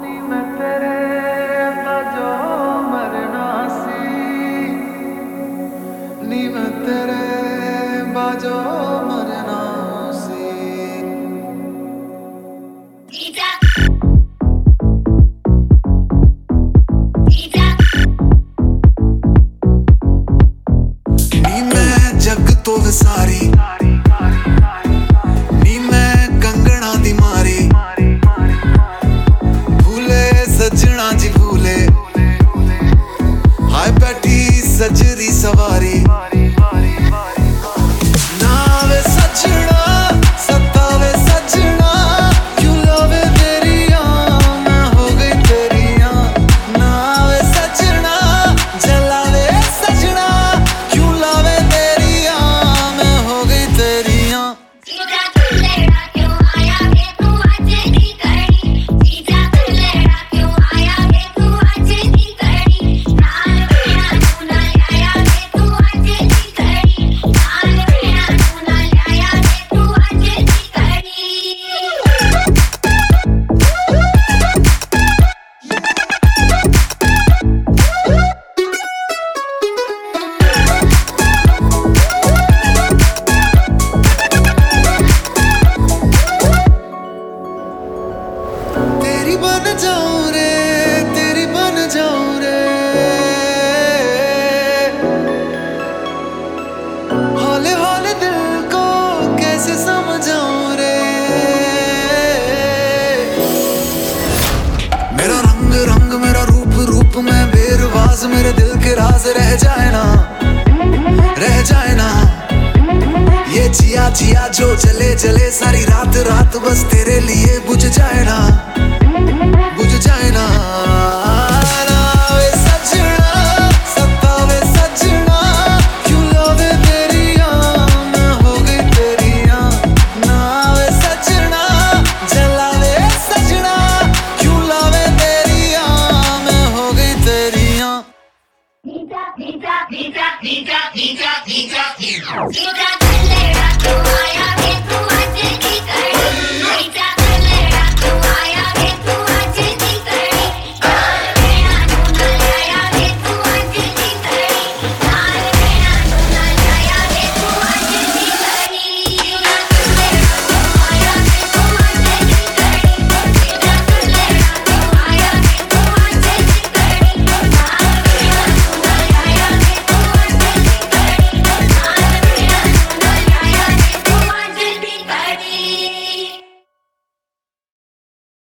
नी मैं तेरे बाजो मरना सी, नी मैं तेरे बाजो मरना सी। नी मैं जग तो विसारी, नी मैं कंगना दी मारी, भूले सजना जी भूले, हाय बैठी सजरी सवारी। नावे सजना सतावे सजना, क्यों लावे तेरिया मैं हो गई तेरिया। नावे सजना जलावे सजना, क्यों लावे तेरिया मैं हो गई तेरिया। तेरी बन जाऊं रे, तेरी बन जाऊं रे, हौले हौले दिल को कैसे समझाऊं रे। मेरा रंग रंग मेरा रूप रूप में बेरवाज, मेरे दिल के राज रह जाए ना, रह जाए ना। ये जिया जिया जो जले जले सारी रात रात, बस तेरे लिए बुझ जाए ना, बुझ जाए ना। नावे सजना सतावे सजना, क्यों लावे तेरिया मैं हो गई तेरिया। नावे सजना जलावे सजना, क्यों लावे तेरिया मैं हो गई तेरिया। Pizza, pizza, pizza, pizza, pizza, pizza, pizza.